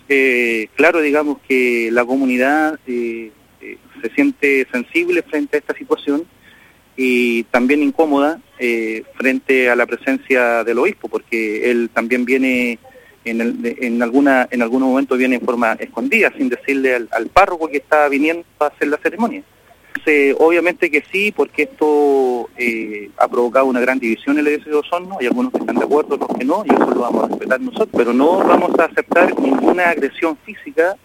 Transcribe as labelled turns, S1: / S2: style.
S1: Claro, digamos que la comunidad se siente sensible frente a esta situación y también incómoda frente a la presencia del obispo, porque él también viene en algunos momentos viene en forma escondida, sin decirle al párroco que está viniendo a hacer la ceremonia. Entonces, obviamente que sí, porque esto ha provocado una gran división en la diócesis de Osorno. Hay algunos que están de acuerdo, otros que no, y eso lo vamos a respetar nosotros, pero no vamos a aceptar ninguna agresión física